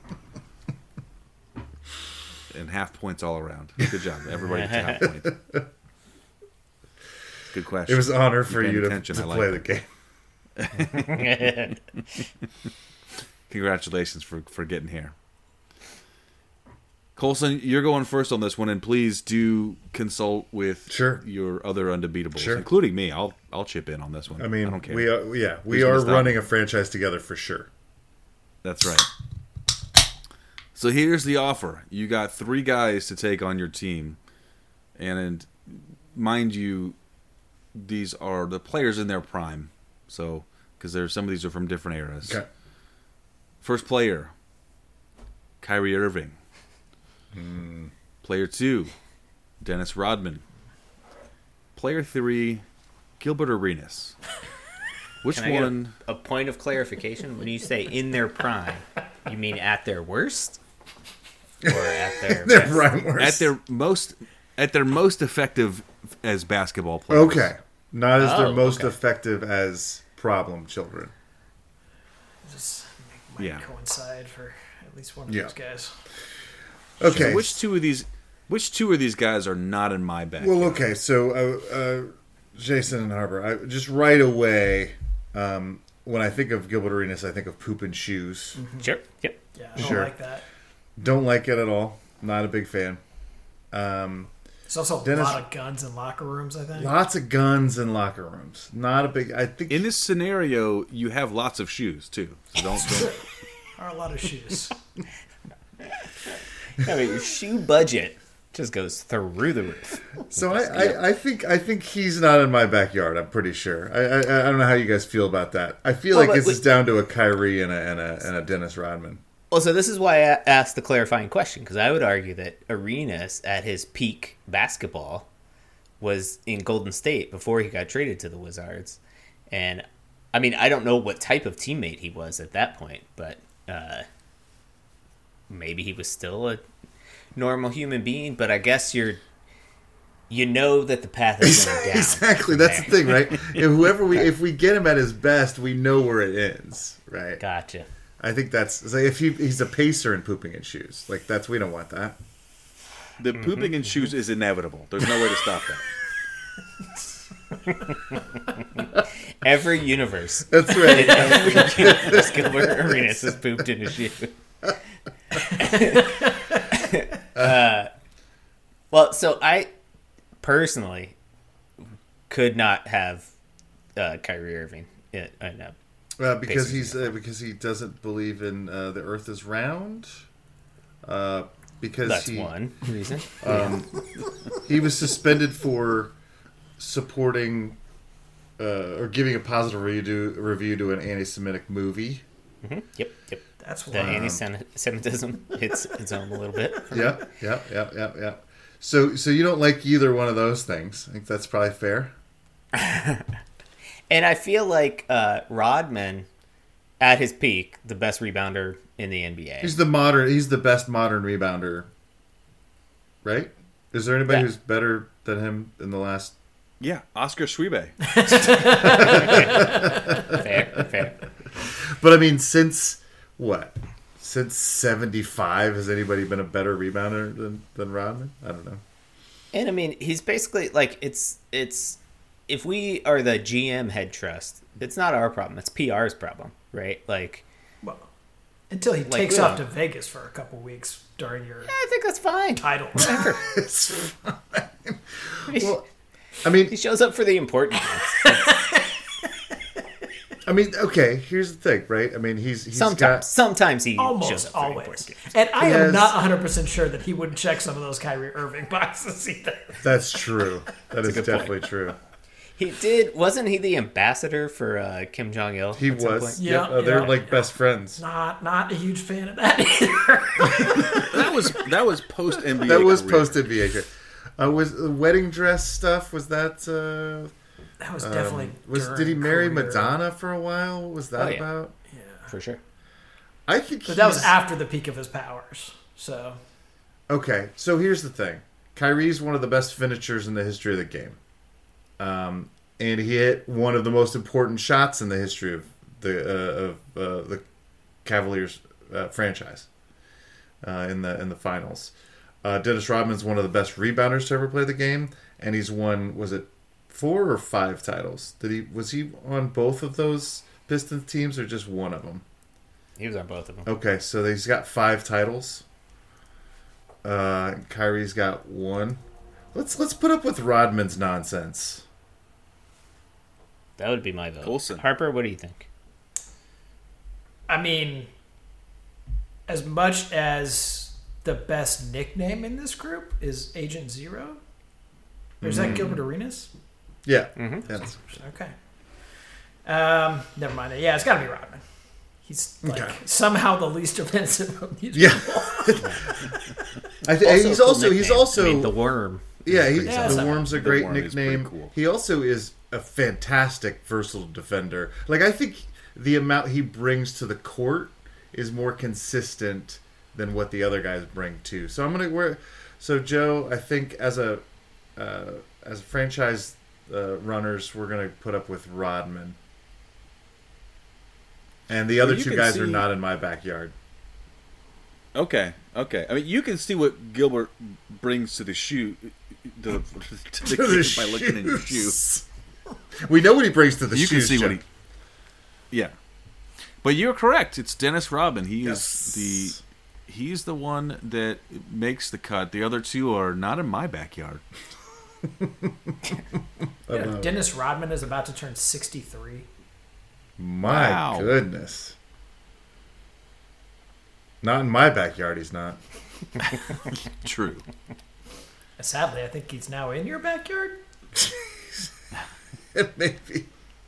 And half points all around. Good job. Everybody gets a half point. Good question. It was an honor for You're you paying to attention. I play like the game. Congratulations for getting here. Colson, you're going first on this one, and please do consult with your other undebeatables, including me. I'll chip in on this one. I mean, I don't care. we are running a franchise together for sure. That's right. So here's the offer. You got 3 guys to take on your team, and mind you, these are the players in their prime. So because some of these are from different eras. Okay. First player, Kyrie Irving. Player 2, Dennis Rodman. Player 3, Gilbert Arenas. Which Can I one? get a point of clarification? When you say in their prime, you mean at their worst, or at their Their best? prime worst. At their most effective as basketball players. Okay, not as their most okay. effective as problem children. Just might coincide for at least one of those guys. Okay. So which two of these guys are not in my backyard? Well, okay. So Jason and Harbor, just right away, when I think of Gilbert Arenas, I think of poop and shoes. Mm-hmm. Sure. Yep. Yeah, I don't like that. Don't like it at all. Not a big fan. There's also a lot of guns in locker rooms, I think. Lots of guns in locker rooms. Not a big... I think in this scenario, you have lots of shoes, too. So don't There are a lot of shoes. I mean, your shoe budget just goes through the roof. So I think he's not in my backyard. I'm pretty sure. I don't know how you guys feel about that. I feel like this is down to a Kyrie and a Dennis Rodman. Well, so this is why I asked the clarifying question, because I would argue that Arenas, at his peak basketball, was in Golden State before he got traded to the Wizards. And, I mean, I don't know what type of teammate he was at that point, but maybe he was still a normal human being, but I guess you know that the path is going down. Exactly, that's the thing, right? If we get him at his best, we know where it ends, right? Gotcha. I think that's like if he's a pacer and pooping in shoes, like we don't want that. The pooping in shoes is inevitable. There's no way to stop that. Every universe. That's right. Every universe, Gilbert Arenas has pooped in a shoe. Well, so I personally could not have Kyrie Irving. Because he doesn't believe in the Earth is round. Because that's one reason. He was suspended for supporting or giving a positive review to an anti-Semitic movie. Mm-hmm. Yep. That's the why anti-Semitism hits its own a little bit. Yeah. So you don't like either one of those things. I think that's probably fair. And I feel like Rodman, at his peak, the best rebounder in the NBA. He's the best modern rebounder, right? Is there anybody who's better than him in the last? Yeah, Oscar Schwebe. Fair. But I mean, since 75, has anybody been a better rebounder than Rodman? I don't know. And I mean, he's basically like it's. If we are the GM head trust, it's not our problem. It's PR's problem, right? Like, well, until he takes off to Vegas for a couple weeks during your I think that's fine. title. It's fine. Well, I mean, he shows up for the important ones. I mean, okay. Here's the thing, right? I mean, he's sometimes he shows Almost up for the always. important games. And I am not 100% sure that he wouldn't check some of those Kyrie Irving boxes either. That's true. That is definitely true. He did. Wasn't he the ambassador for Kim Jong Il? He was. Yeah, they're like best friends. Not a huge fan of that either. that was post NBA. That was post NBA. Was the wedding dress stuff? Was that? That was definitely. Did he marry career. Madonna for a while? What was that about? Yeah, for sure. I think. But that was after the peak of his powers. So. Okay, so here's the thing: Kyrie's one of the best finishers in the history of the game. And he hit one of the most important shots in the history of the Cavaliers franchise in the finals. Dennis Rodman's one of the best rebounders to ever play the game, and he's won, was it 4 or 5 titles? Was he on both of those Pistons teams or just one of them? He was on both of them. Okay, so he's got 5 titles. Kyrie's got 1. Let's put up with Rodman's nonsense. That would be my vote. Coulson. Harper, what do you think? I mean, as much as the best nickname in this group is Agent Zero, or is that Gilbert Arenas? Yeah. Mm-hmm. Yes. Okay. Never mind. Yeah, it's got to be Rodman. He's like somehow the least offensive of these people. He's also I mean, the Worm. Yeah, the Worm's a great Worm is nickname. pretty cool. He also is a fantastic versatile defender. Like, I think the amount he brings to the court is more consistent than what the other guys bring too. So So Joe, I think as a franchise runners, we're gonna put up with Rodman, and the other two guys are not in my backyard. Okay. I mean, you can see what Gilbert brings to the shoe, to the game by looking at his shoe. We know what he brings to the shoes. You can see what he. Yeah, but you're correct. It's Dennis Rodman. He's the one that makes the cut. The other two are not in my backyard. Dennis Rodman is about to turn 63. My goodness. Not in my backyard, he's not. True. Sadly, I think he's now in your backyard. Maybe.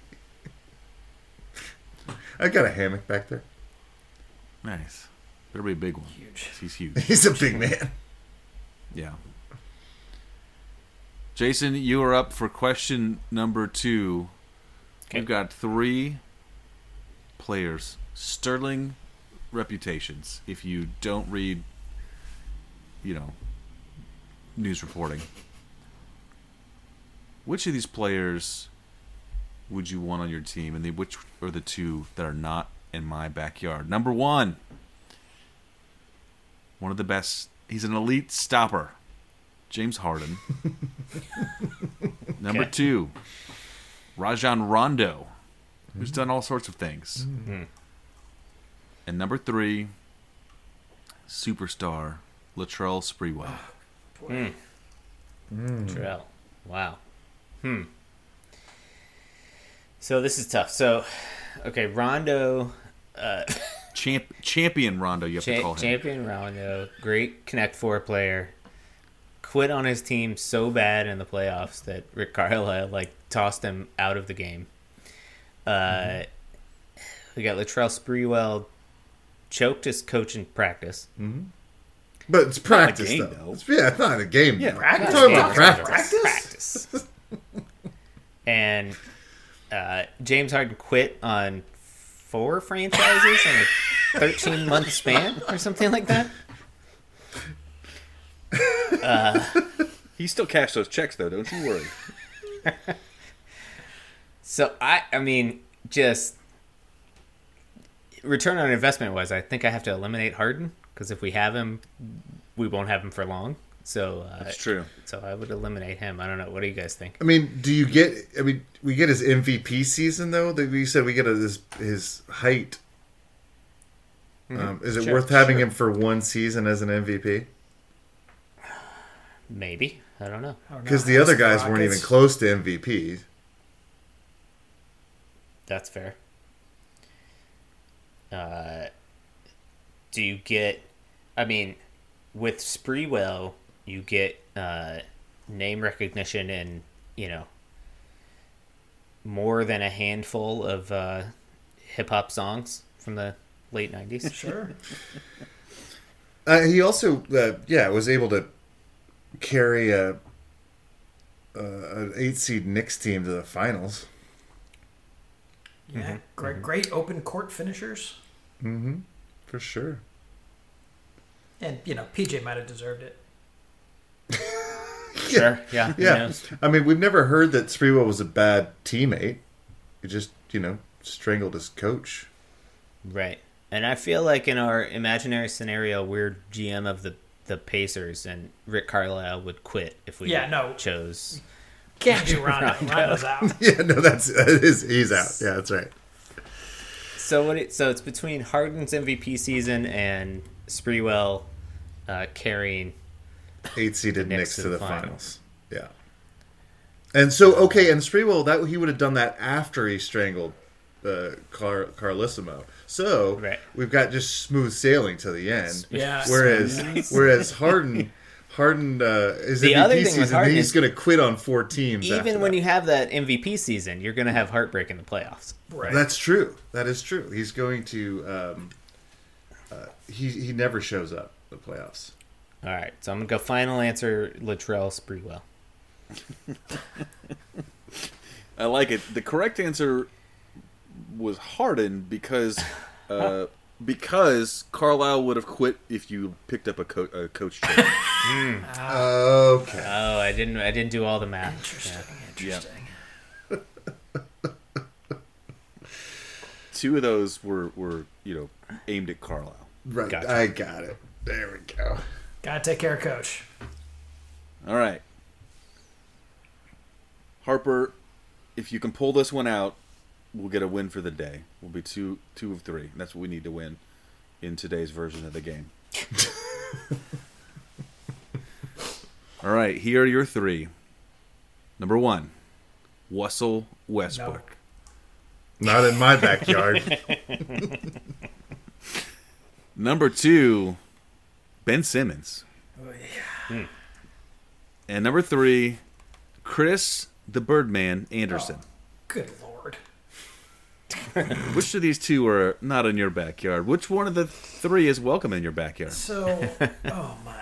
I got a hammock back there. Nice. Better be a big one. Huge. He's huge. He's a big man. Yeah. Jason, you are up for question number 2. Okay. We've got 3 players. Sterling reputations. If you don't read, news reporting. Which of these players would you want on your team, and which are the 2 that are not in my backyard? Number 1, one of the best. He's an elite stopper. James Harden. Number 2, Rajon Rondo, who's done all sorts of things. Mm-hmm. And number 3, superstar Latrell Sprewell. Latrell. Wow. So this is tough. So, okay, Rondo... Champion Rondo, you have to call him. Champion Rondo, great Connect 4 player. Quit on his team so bad in the playoffs that Rick Carlisle tossed him out of the game. We got Latrell Sprewell, choked his coach in practice. But it's practice, game, though. though. It's not a game. Yeah, though. practice. We're talking about Practice. And James Harden quit on 4 franchises in a 13-month span or something like that. He still cashed those checks, though. Don't you worry. So, I mean, just return on investment wise, I think I have to eliminate Harden because if we have him, we won't have him for long. So That's true. So I would eliminate him. I don't know. What do you guys think? I mean, we get his MVP season, though? That we said we get his height. Is it worth having him for one season as an MVP? Maybe. I don't know. Because the other guys weren't even close to MVP. That's fair. Do you get... I mean, with Sprewell, you get name recognition in, more than a handful of hip-hop songs from the late 90s. Sure. He also, was able to carry an 8-seed Knicks team to the finals. Yeah, great open court finishers. Mm-hmm. For sure. And, PJ might have deserved it. Sure, yeah. Yeah. I mean, we've never heard that Sprewell was a bad teammate. He just, strangled his coach. Right. And I feel like in our imaginary scenario, we're GM of the Pacers, and Rick Carlisle would quit if we chose. Can't do Rondo. Rondo's out. Yeah, no, he's out. Yeah, that's right. So it's between Harden's MVP season and Sprewell carrying 8-seeded Knicks to the finals. Yeah. And so, and Sprewell, he would have done that after he strangled Carlissimo. So we've got just smooth sailing to the end. Yeah. Whereas Harden is the MVP season, he's going to quit on 4 teams. Even when you have that MVP season, you're going to have heartbreak in the playoffs. Right. That's true. That is true. He's going to. He never shows up in the playoffs. All right, so I'm going to go final answer, Latrell Sprewell. I like it. The correct answer was Harden because Carlisle would have quit if you picked up a coach trade. Okay. Oh, I didn't do all the math. Interesting. Yeah. 2 of those were aimed at Carlisle. Right. Gotcha. I got it. There we go. Gotta take care of Coach. All right. Harper, if you can pull this one out, we'll get a win for the day. We'll be 2 of 3. That's what we need to win in today's version of the game. All right, here are your 3. Number 1, Russell Westbrook. Not in my backyard. Number 2, Ben Simmons. Oh, yeah. And number 3, Chris the Birdman Anderson. Oh, good Lord. Which of these 2 are not in your backyard? Which one of the 3 is welcome in your backyard? So, oh my.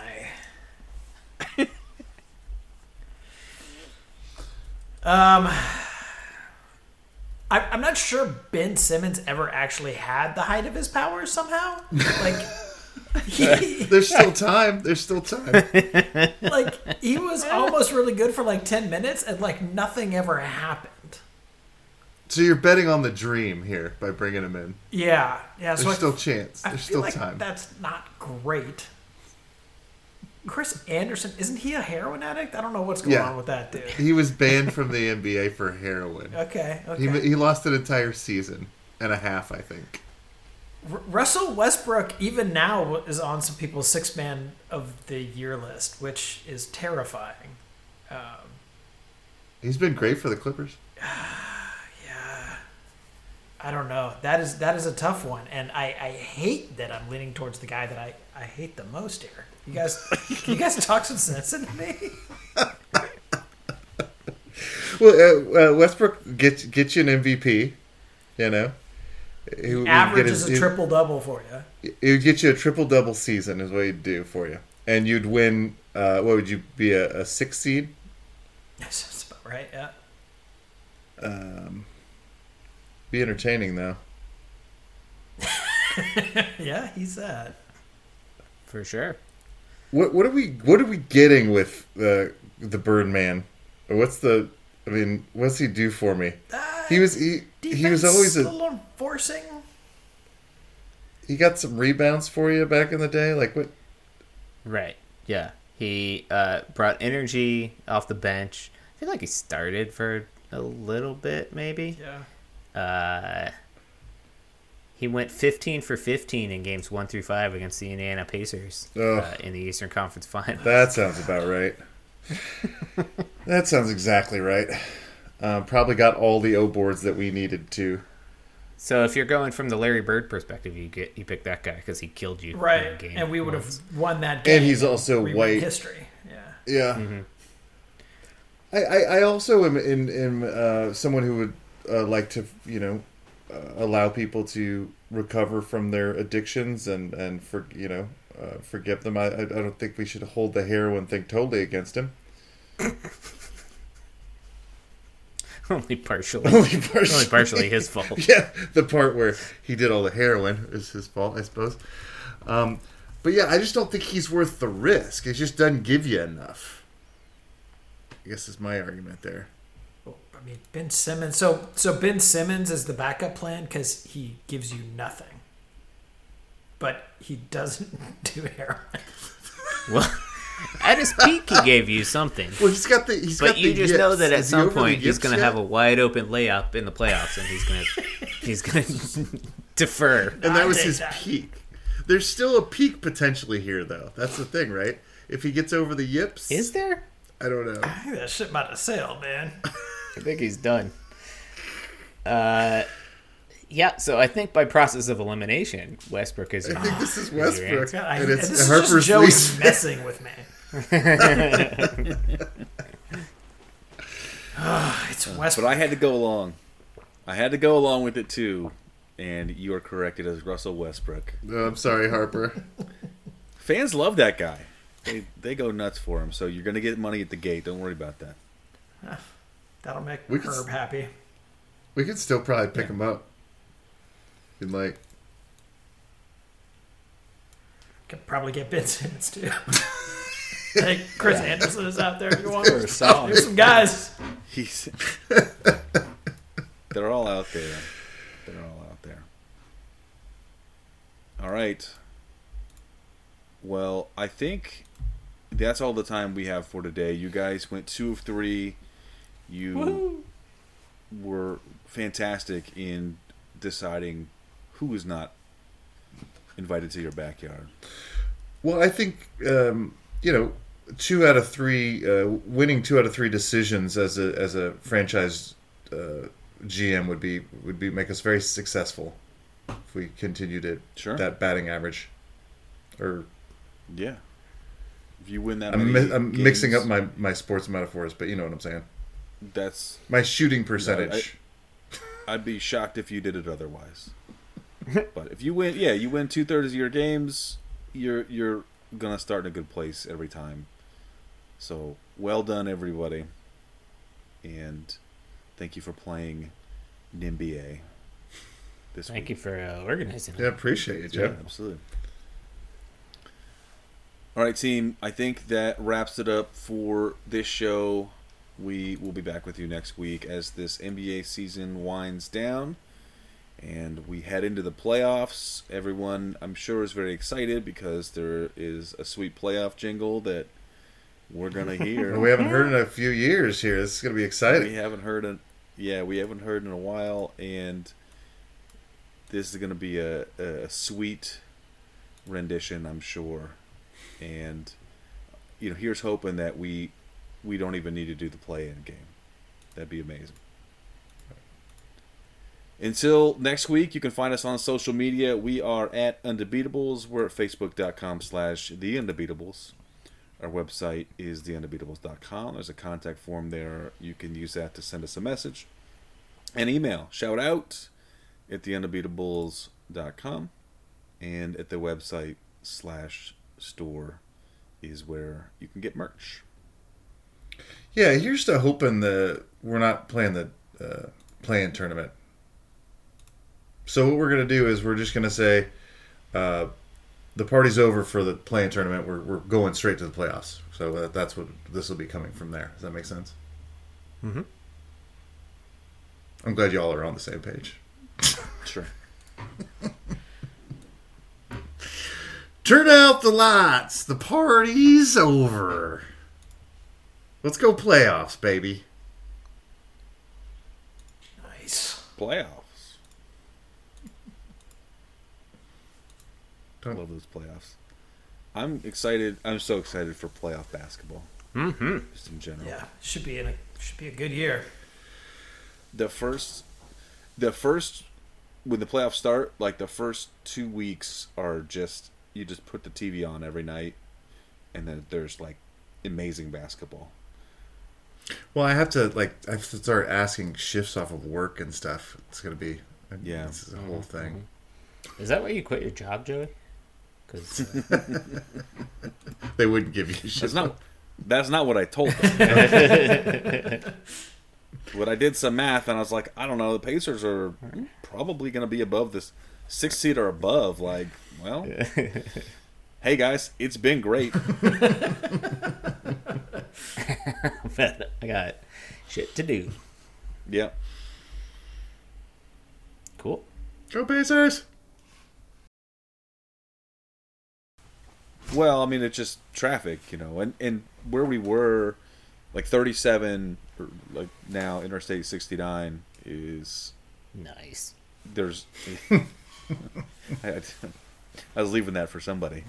I'm not sure Ben Simmons ever actually had the height of his powers somehow. There's still time. He was almost really good for 10 minutes and nothing ever happened. So you're betting on the dream here by bringing him in. Yeah. There's still chance. There's still time. That's not great. Chris Anderson, isn't he a heroin addict? I don't know what's going on with that dude. He was banned from the NBA for heroin. Okay. He lost an entire season and a half, I think. Russell Westbrook, even now, is on some people's six-man of the year list, which is terrifying. He's been great for the Clippers. Yeah. I don't know. That is a tough one, and I hate that I'm leaning towards the guy that I hate the most here. You guys talk some sense into me? Well, Westbrook gets you an MVP, you know. He averages a triple-double for you. It would get you a triple-double season is what he'd do for you. And you'd win, what would you be, a 6 seed? That's about right, yeah. Be entertaining, though. Yeah, he's that. For sure. What are we getting with the Birdman? What's he do for me? He was always a little enforcing. He got some rebounds for you back in the day, like what? Right. Yeah. He brought energy off the bench. I feel like he started for a little bit, maybe. Yeah. He went 15 for 15 in games 1 through 5 against the Indiana Pacers in the Eastern Conference Finals. That sounds about right. That sounds exactly right. Probably got all the O boards that we needed to. So if you're going from the Larry Bird perspective, you pick that guy because he killed you, right? In a game and we would once. have won that game. And he's also white. History, yeah. Yeah. Mm-hmm. I also am someone who would like to allow people to recover from their addictions and forgive them. I don't think we should hold the heroin thing totally against him. Only partially. Only partially his fault. Yeah, the part where he did all the heroin is his fault, I suppose. But yeah, I just don't think he's worth the risk. It just doesn't give you enough. I guess is my argument there. I mean, Ben Simmons. So Ben Simmons is the backup plan because he gives you nothing, but he doesn't do heroin. Well, at his peak, he gave you something. Well, but you just know that at some point he's going to have a wide open layup in the playoffs, and he's going to defer. And that was his peak. There's still a peak potentially here, though. That's the thing, right? If he gets over the yips, is there? I don't know. I think that shit might have sailed, man. I think he's done. Yeah, so I think by process of elimination, Westbrook is. I think this is Westbrook, and it's this Harper's is just Joey's messing with me. It's Westbrook. But I had to go along. I had to go along with it too, and you are correct. It is Russell Westbrook. No, I'm sorry, Harper. Fans love that guy. They go nuts for him. So you're going to get money at the gate. Don't worry about that. That'll make Herb happy. We could still probably pick him up. You'd like. Could probably get Ben Simmons too. I think Chris Anderson is out there if you want. There's some guys. They're all out there. All right. Well, I think that's all the time we have for today. You guys went 2 of 3. You were fantastic in deciding who is not invited to your backyard. Well, I think 2 out of 3 winning 2 out of 3 decisions as a franchise GM would be make us very successful if we continued that batting average. Or yeah, if you win that, I'm mixing up my sports metaphors, but you know what I'm saying. That's my shooting percentage. I'd be shocked if you did it otherwise. But if you win, you win 2/3 of your games, you're gonna start in a good place every time. So well done, everybody, and thank you for playing NBA this week. Thank you for organizing. Yeah, appreciate it, Jeff. Yeah, absolutely. All right, team. I think that wraps it up for this show. We will be back with you next week as this NBA season winds down. and we head into the playoffs. Everyone, I'm sure, is very excited because there is a sweet playoff jingle that we're gonna hear. We haven't heard in a few years here. This is gonna be exciting. We haven't heard in a while, and this is gonna be a sweet rendition, I'm sure. And here's hoping that we don't even need to do the play-in game. That'd be amazing. Until next week, you can find us on social media. We are at Undebeatables. We're at facebook.com/theundebeatables. Our website is theundebeatables.com. There's a contact form there. You can use that to send us a message. And email. Shout out at theundebeatables.com. And at the website /store is where you can get merch. Yeah, here's to hoping that we're not playing the play-in tournament. So what we're going to do is we're just going to say the party's over for the play-in tournament. We're going straight to the playoffs. So that's what this will be coming from there. Does that make sense? Mm-hmm. I'm glad you all are on the same page. Sure. Turn out the lights. The party's over. Let's go playoffs, baby. Nice. Playoffs. I love those playoffs. I'm excited. I'm so excited for playoff basketball. Mm-hmm. Just in general. Yeah, should be a good year. The first when the playoffs start, like the first 2 weeks are just you just put the TV on every night, and then there's like amazing basketball. Well, I have to start asking shifts off of work and stuff. It's gonna be this is a whole thing. Is that why you quit your job, Joey? Because they wouldn't give you shit. That's not what I told them. But I did some math, and I was like, I don't know. The Pacers are probably going to be above this 6th seed or above. Like, well, hey guys, it's been great. But I got shit to do. Yeah. Cool. Go Pacers! Well, I mean, it's just traffic, and where we were, like 37, or like now Interstate 69 is Nice. There's, I was leaving that for somebody.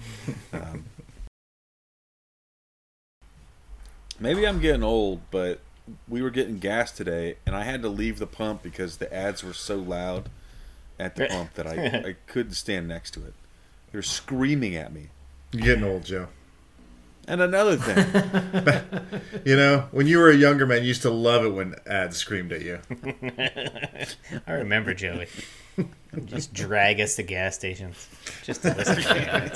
Maybe I'm getting old, but we were getting gas today, and I had to leave the pump because the ads were so loud at the pump that I couldn't stand next to it. They were screaming at me. You're getting old, Joe. And another thing. When you were a younger man, you used to love it when ads screamed at you. I remember, Joey. Just drag us to gas stations just to listen to the ads.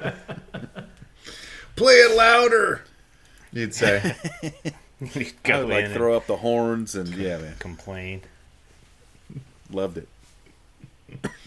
Play it louder, you'd say. I would throw up the horns and, yeah, man. Complain. Loved it.